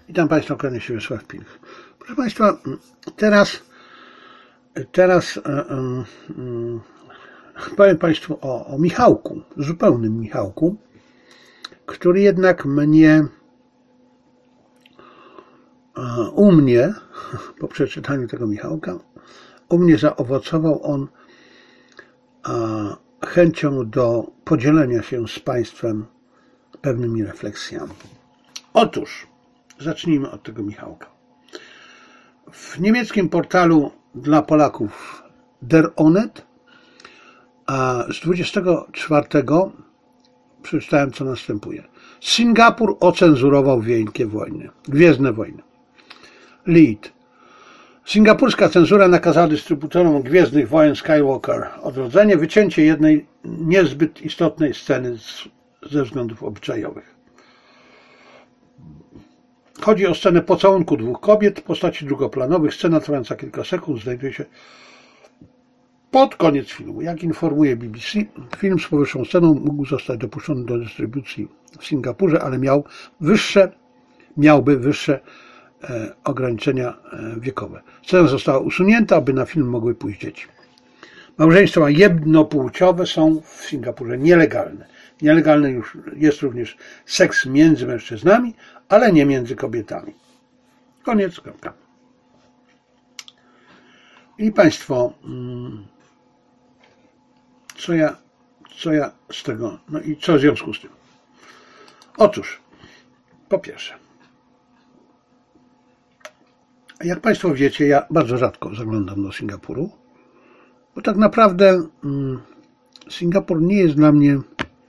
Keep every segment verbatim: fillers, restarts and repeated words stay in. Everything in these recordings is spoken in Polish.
Witam Państwa, kłaniam się Wiesław Pilch. Proszę Państwa, teraz, teraz um, um, powiem Państwu o, o Michałku, zupełnym Michałku, który jednak mnie, u mnie, po przeczytaniu tego Michałka, u mnie zaowocował on chęcią do podzielenia się z Państwem pewnymi refleksjami. Otóż, zacznijmy od tego Michałka. W niemieckim portalu dla Polaków Der Onet z dwudziestego czwartego przeczytałem, co następuje. Singapur ocenzurował Wielkie Wojny, Gwiezdne Wojny. Lead. Singapurska cenzura nakazała dystrybutorom Gwiezdnych Wojen Skywalker Odrodzenie wycięcie jednej niezbyt istotnej sceny z, ze względów obyczajowych. Chodzi o scenę pocałunku dwóch kobiet w postaci drugoplanowych. Scena trwająca kilka sekund znajduje się pod koniec filmu. Jak informuje B B C, film z powyższą sceną mógł zostać dopuszczony do dystrybucji w Singapurze, ale miał wyższe, miałby wyższe e, ograniczenia e, wiekowe. Scena została usunięta, aby na film mogły pójść dzieci. Małżeństwa jednopłciowe są w Singapurze nielegalne. Nielegalny już jest również seks między mężczyznami, ale nie między kobietami. Koniec, kropka. I Państwo, co ja, co ja z tego, no i co w związku z tym? Otóż, po pierwsze, jak Państwo wiecie, ja bardzo rzadko zaglądam do Singapuru, bo tak naprawdę hmm, Singapur nie jest dla mnie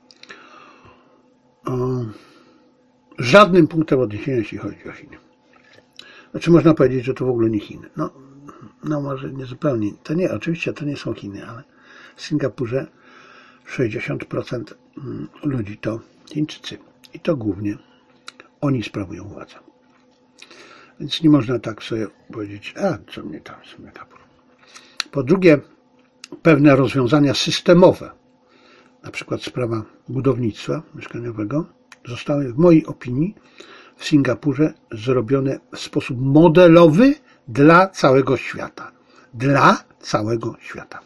o, żadnym punktem odniesienia, jeśli chodzi o Chiny. Znaczy można powiedzieć, że to w ogóle nie Chiny. No, no może nie zupełnie. To nie, oczywiście to nie są Chiny, ale w Singapurze sześćdziesiąt procent ludzi to Chińczycy. I to głównie oni sprawują władzę. Więc nie można tak sobie powiedzieć, a co mnie tam Singapur. Po drugie, pewne rozwiązania systemowe, na przykład sprawa budownictwa mieszkaniowego, zostały w mojej opinii w Singapurze zrobione w sposób modelowy dla całego świata. Dla całego świata.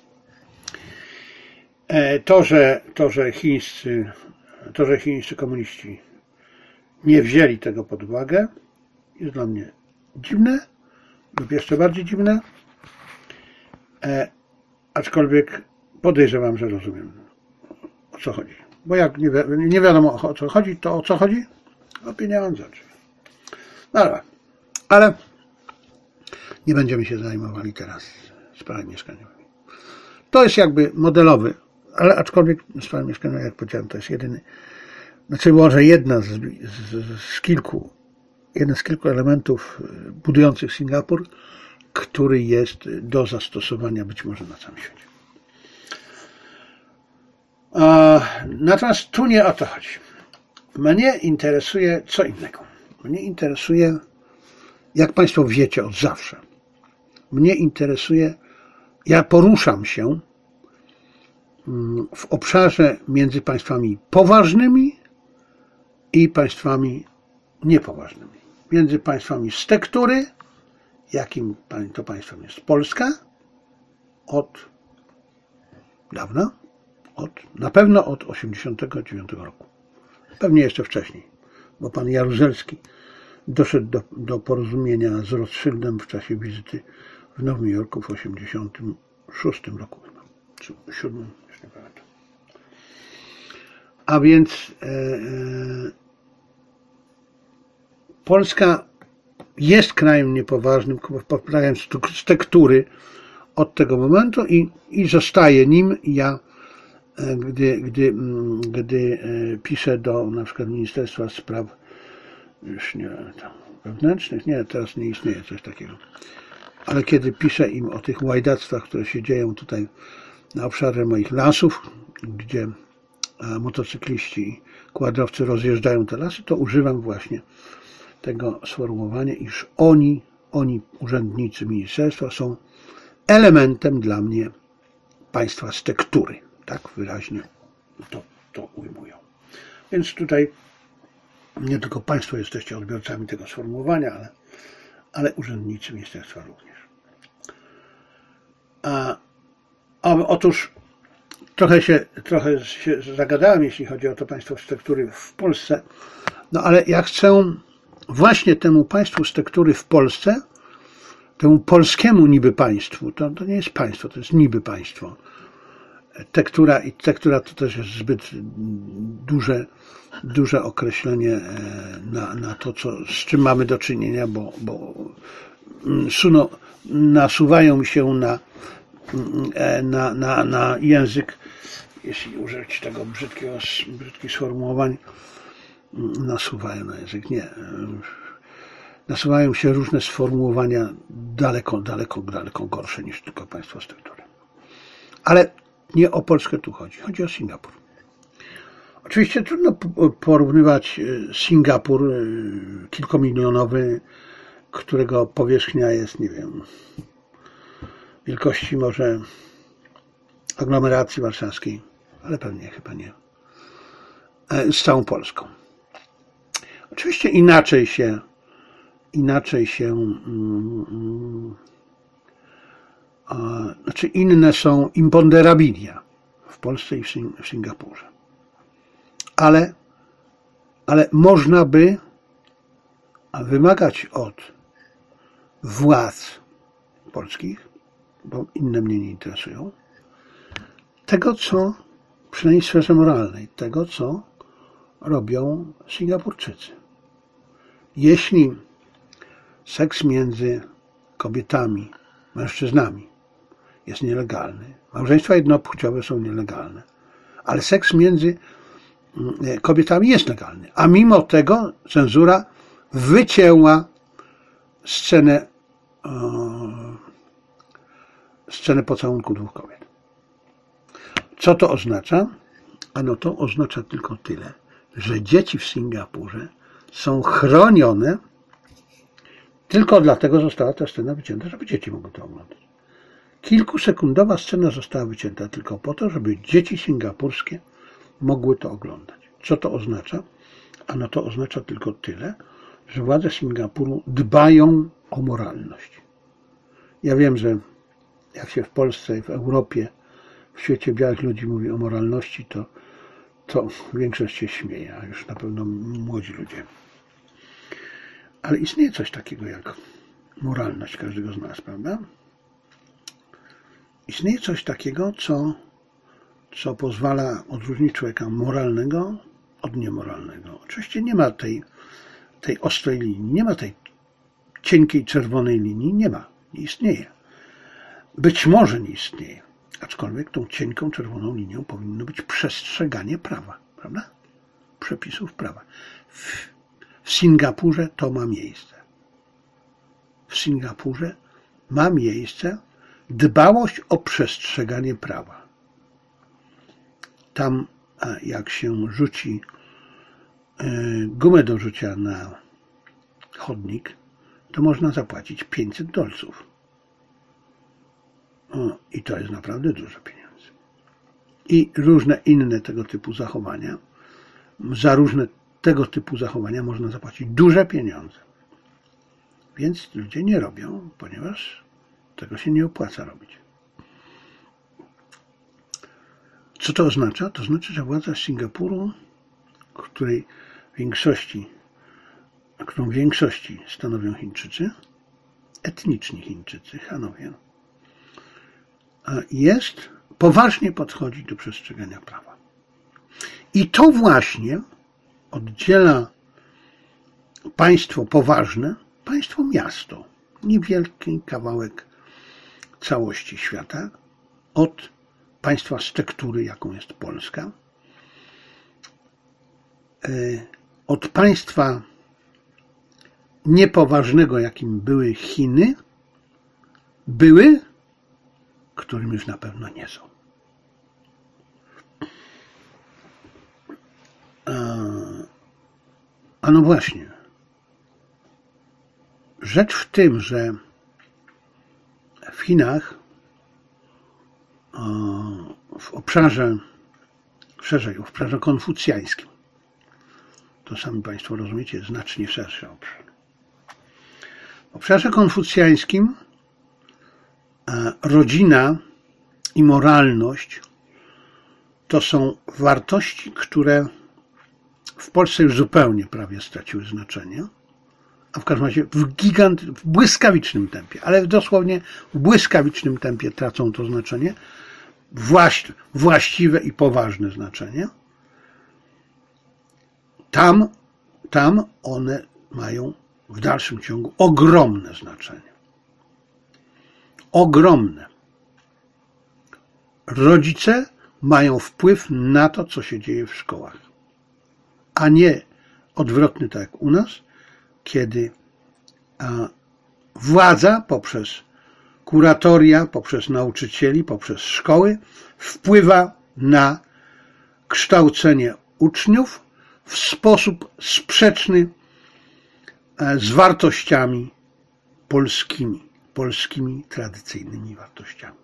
To, że, to, że, chińscy, to, że chińscy komuniści nie wzięli tego pod uwagę, jest dla mnie dziwne lub jeszcze bardziej dziwne, e, aczkolwiek podejrzewam, że rozumiem, o co chodzi. Bo jak nie, wi nie wiadomo, o co chodzi, to o co chodzi? O pieniądze. No ale, ale nie będziemy się zajmowali teraz sprawami mieszkaniowymi. To jest jakby modelowy, ale aczkolwiek sprawa mieszkaniowa, jak powiedziałem, to jest jedyny, znaczy może jedna z, z, z kilku, jeden z kilku elementów budujących Singapur, który jest do zastosowania być może na całym świecie. Natomiast tu nie o to chodzi. Mnie interesuje co innego. Mnie interesuje, jak Państwo wiecie od zawsze, mnie interesuje, ja poruszam się w obszarze między państwami poważnymi i państwami niepoważnymi. Między państwami z tektury, jakim to państwem jest Polska, od dawna, od, na pewno od osiemdziesiątego dziewiątego roku. Pewnie jeszcze wcześniej, bo pan Jaruzelski doszedł do, do porozumienia z Rothschildem w czasie wizyty w Nowym Jorku w osiemdziesiątym szóstym roku chyba, czy siódmym, już nie pamiętam. A więc e, e, Polska jest krajem niepoważnym, krajem z tektury od tego momentu i, i zostaje nim. Ja Gdy, gdy, gdy piszę do na przykład Ministerstwa Spraw już nie tam, wewnętrznych, nie, teraz nie istnieje coś takiego, ale kiedy piszę im o tych łajdactwach, które się dzieją tutaj na obszarze moich lasów, gdzie motocykliści i quadrowcy rozjeżdżają te lasy, to używam właśnie tego sformułowania, iż oni, oni urzędnicy ministerstwa są elementem dla mnie państwa z tektury. Tak wyraźnie to, to ujmują. Więc tutaj Nie tylko Państwo jesteście odbiorcami tego sformułowania, ale, ale urzędnicy ministerstwa również. A, a otóż trochę się, trochę się zagadałem, jeśli chodzi o to państwo z tektury w Polsce, no ale ja chcę właśnie temu państwu z tektury w Polsce, temu polskiemu niby państwu, to, to nie jest państwo, to jest niby państwo. Tektura i tektura to też jest zbyt duże, duże określenie na, na to, co, z czym mamy do czynienia, bo, bo suno, nasuwają mi się na, na, na, na język, jeśli użyć tego brzydkiego, brzydkich sformułowań, nasuwają na język, nie. Nasuwają się różne sformułowania daleko, daleko, daleko gorsze niż tylko państwo z tektury. Ale nie o Polskę tu chodzi, chodzi o Singapur. Oczywiście trudno porównywać Singapur kilkomilionowy, którego powierzchnia jest, nie wiem, wielkości może aglomeracji warszawskiej, ale pewnie chyba nie, z całą Polską. Oczywiście inaczej się, inaczej się, mm, a, znaczy inne są imponderabilia w Polsce i w, Sing w Singapurze. Ale, ale można by wymagać od władz polskich, bo inne mnie nie interesują, tego, co, przynajmniej w sferze moralnej, tego, co robią Singapurczycy. Jeśli seks między kobietami, mężczyznami jest nielegalny, małżeństwa jednopłciowe są nielegalne, ale seks między kobietami jest legalny, a mimo tego cenzura wycięła scenę, scenę pocałunku dwóch kobiet. Co to oznacza? Ano to oznacza tylko tyle, że dzieci w Singapurze są chronione, tylko dlatego została ta scena wycięta, żeby dzieci mogły to oglądać. Kilkusekundowa scena została wycięta tylko po to, żeby dzieci singapurskie mogły to oglądać. Co to oznacza? Ano to oznacza tylko tyle, że władze Singapuru dbają o moralność. Ja wiem, że jak się w Polsce, w Europie, w świecie białych ludzi mówi o moralności, to, to większość się śmieje, a już na pewno młodzi ludzie. Ale istnieje coś takiego jak moralność każdego z nas, prawda? Istnieje coś takiego, co, co pozwala odróżnić człowieka moralnego od niemoralnego. Oczywiście nie ma tej, tej ostrej linii, nie ma tej cienkiej czerwonej linii, nie ma, nie istnieje. Być może nie istnieje, aczkolwiek tą cienką czerwoną linią powinno być przestrzeganie prawa, prawda? Przepisów prawa. W, w Singapurze to ma miejsce. W Singapurze ma miejsce dbałość o przestrzeganie prawa. Tam, jak się rzuci gumę do rzucia na chodnik, to można zapłacić pięćset dolców. O, i to jest naprawdę dużo pieniędzy. I różne inne tego typu zachowania. Za różne tego typu zachowania można zapłacić duże pieniądze. Więc ludzie nie robią, ponieważ tego się nie opłaca robić. Co to oznacza? To znaczy, że władza Singapuru, której większości, którą w większości stanowią Chińczycy, etniczni Chińczycy, Hanowie, jest, poważnie podchodzi do przestrzegania prawa. I to właśnie oddziela państwo poważne, państwo miasto, niewielki kawałek całości świata, od państwa z tektury, jaką jest Polska, od państwa niepoważnego, jakim były Chiny, były, którym już na pewno nie są. A no właśnie, rzecz w tym, że w Chinach, w obszarze, szerzej, w obszarze konfucjańskim, to sami Państwo rozumiecie, znacznie szerszy obszar. W obszarze konfucjańskim rodzina i moralność to są wartości, które w Polsce już zupełnie prawie straciły znaczenie, a w każdym razie w gigant, w błyskawicznym tempie, ale dosłownie w błyskawicznym tempie tracą to znaczenie, właściwe i poważne znaczenie. Tam, tam one mają w dalszym ciągu ogromne znaczenie. Ogromne. Rodzice mają wpływ na to, co się dzieje w szkołach, a nie odwrotny, tak jak u nas, kiedy władza poprzez kuratoria, poprzez nauczycieli, poprzez szkoły wpływa na kształcenie uczniów w sposób sprzeczny z wartościami polskimi, polskimi tradycyjnymi wartościami.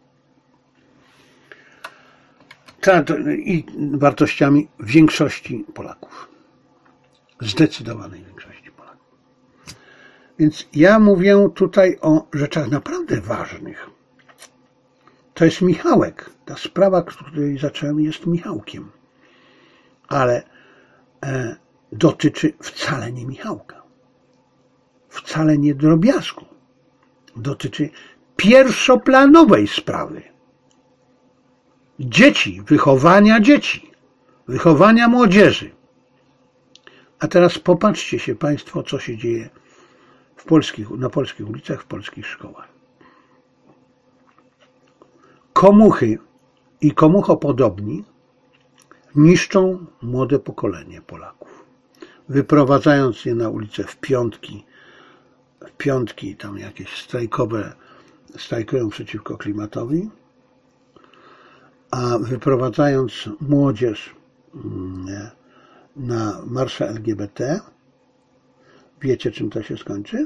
I wartościami większości Polaków. Zdecydowanej większości Polaków. Więc ja mówię tutaj o rzeczach naprawdę ważnych. To jest Michałek. Ta sprawa, której zacząłem, jest Michałkiem. Ale e, dotyczy wcale nie Michałka. Wcale nie drobiazgu. Dotyczy pierwszoplanowej sprawy. Dzieci, wychowania dzieci, wychowania młodzieży. A teraz popatrzcie się Państwo, co się dzieje w polskich, na polskich ulicach, w polskich szkołach. Komuchy i komuchopodobni niszczą młode pokolenie Polaków, wyprowadzając je na ulicę w piątki, w piątki tam jakieś strajkowe, strajkują przeciwko klimatowi, a wyprowadzając młodzież na marsze L G B T, wiecie, czym to się skończy?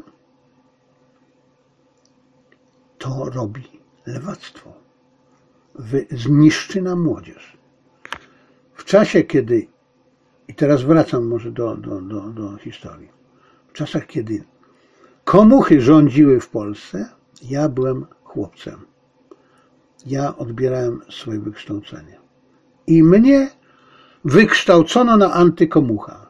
To robi lewactwo. Zniszczy nam młodzież. W czasie, kiedy, i teraz wracam może do, do, do, do historii, w czasach, kiedy komuchy rządziły w Polsce, ja byłem chłopcem. Ja odbierałem swoje wykształcenie. I mnie wykształcono na antykomucha.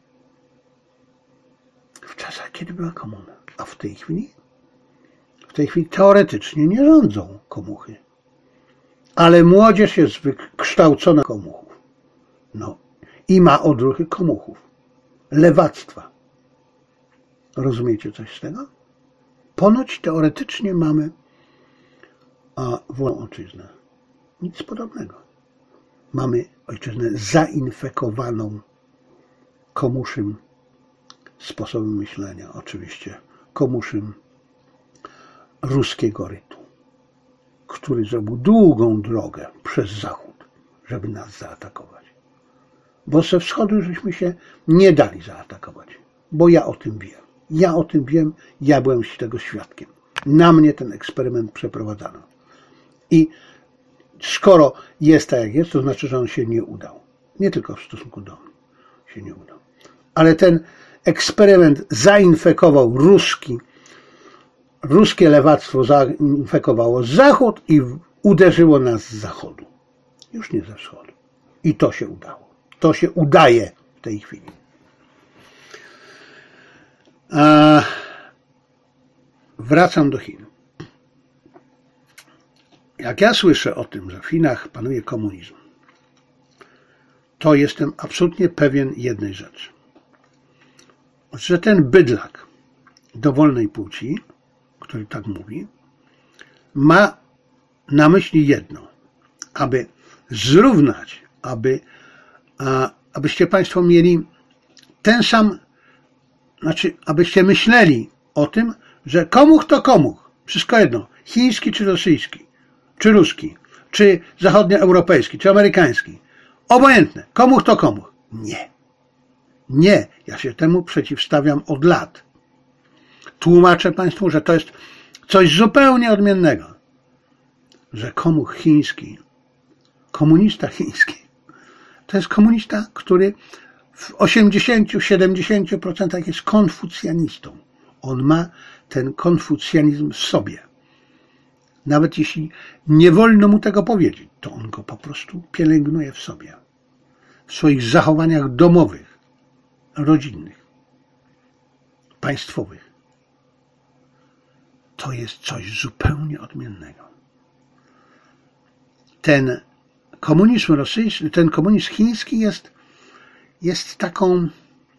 W czasach, kiedy była komuna. A w tej chwili? W tej chwili teoretycznie nie rządzą komuchy. Ale młodzież jest wykształcona komuchów. No. I ma odruchy komuchów. Lewactwa. Rozumiecie coś z tego? Ponoć teoretycznie mamy a wolną ojczyznę. Nic podobnego. Mamy ojczyznę zainfekowaną komuszym sposobem myślenia, oczywiście komuszym ruskiego rytu, który zrobił długą drogę przez Zachód, żeby nas zaatakować. Bo ze wschodu żeśmy się nie dali zaatakować, bo ja o tym wiem. Ja o tym wiem, ja byłem tego świadkiem. Na mnie ten eksperyment przeprowadzano. I skoro jest tak jak jest, to znaczy, że on się nie udał. Nie tylko w stosunku do mnie się nie udał. Ale ten eksperyment zainfekował ruski, ruskie lewactwo zainfekowało Zachód i uderzyło nas z zachodu. Już nie ze wschodu. I to się udało. To się udaje w tej chwili. A wracam do Chin. Jak ja słyszę o tym, że w Chinach panuje komunizm, to jestem absolutnie pewien jednej rzeczy. Że ten bydlak dowolnej płci, który tak mówi, ma na myśli jedno, aby zrównać, aby, a, abyście Państwo mieli ten sam, znaczy, abyście myśleli o tym, że komuch to komuch, wszystko jedno, chiński czy rosyjski, czy ruski, czy zachodnioeuropejski, czy amerykański, obojętne, komuch to komuch. Nie. Nie, ja się temu przeciwstawiam od lat. Tłumaczę Państwu, że to jest coś zupełnie odmiennego. Że komuch chiński, komunista chiński, to jest komunista, który w osiemdziesięciu do siedemdziesięciu procent jest konfucjanistą. On ma ten konfucjanizm w sobie. Nawet jeśli nie wolno mu tego powiedzieć, to on go po prostu pielęgnuje w sobie. W swoich zachowaniach domowych, rodzinnych, państwowych. To jest coś zupełnie odmiennego. Ten komunizm rosyjski, ten komunizm chiński jest, jest taką,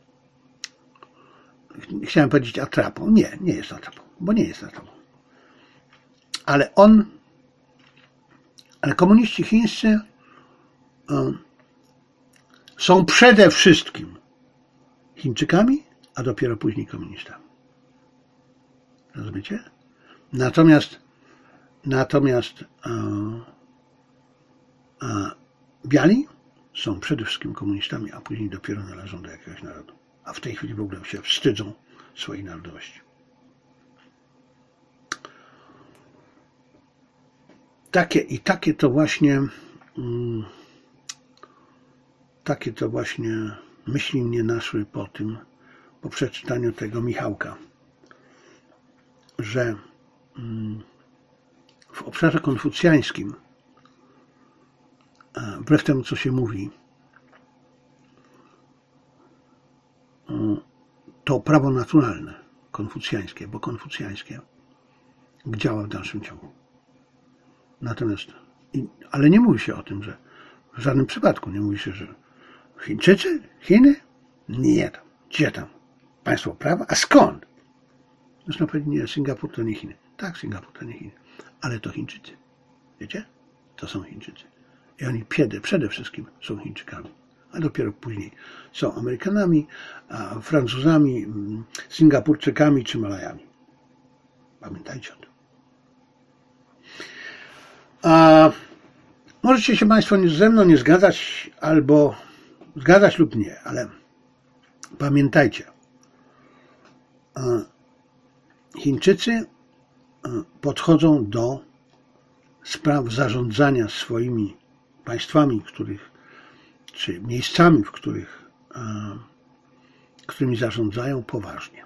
chciałem powiedzieć atrapą. Nie, nie jest atrapą, bo nie jest atrapą. Ale on, ale komuniści chińscy um, są przede wszystkim Chińczykami, a dopiero później komunistami. Rozumiecie? Natomiast, natomiast um, um, biali są przede wszystkim komunistami, a później dopiero należą do jakiegoś narodu. A w tej chwili w ogóle się wstydzą swojej narodowości. Takie i takie to właśnie um, takie to właśnie myśli mnie naszły po tym, po przeczytaniu tego Michałka, że um, w obszarze konfucjańskim, wbrew temu, co się mówi, to prawo naturalne, konfucjańskie, bo konfucjańskie działa w dalszym ciągu. Natomiast, ale nie mówi się o tym, że w żadnym przypadku nie mówi się, że Chińczycy, Chiny? Nie tam. Gdzie tam? Państwo prawa? A skąd? Zresztą powiedzieć, nie, Singapur to nie Chiny. Tak, Singapur to nie Chiny. Ale to Chińczycy. Wiecie? To są Chińczycy. I oni przede, przede wszystkim są Chińczykami. A dopiero później są Amerykanami, a Francuzami, Singapurczykami czy Malajami. Pamiętajcie o tym. A możecie się Państwo ze mną nie zgadzać, albo zgadzać lub nie, ale pamiętajcie, Chińczycy podchodzą do spraw zarządzania swoimi państwami, których, czy miejscami, w których, którymi zarządzają, poważnie.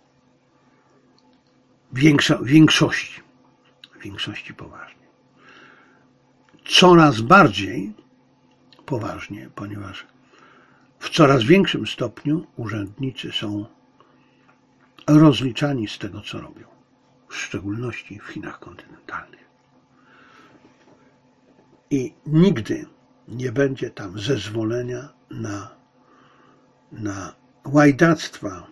Większa, w większości, w większości poważnie. Coraz bardziej poważnie, ponieważ w coraz większym stopniu urzędnicy są rozliczani z tego, co robią, w szczególności w Chinach kontynentalnych. I nigdy nie będzie tam zezwolenia na, na łajdactwa,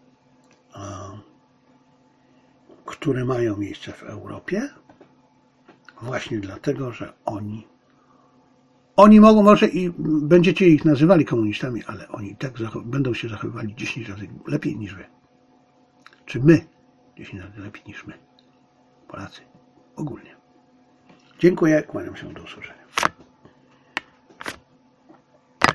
które mają miejsce w Europie, właśnie dlatego, że oni Oni mogą, może i będziecie ich nazywali komunistami, ale oni tak będą się zachowywali dziesięć razy lepiej niż wy. Czy my dziesięć razy lepiej niż my. Polacy. Ogólnie. Dziękuję, kłaniam się, do usłyszenia.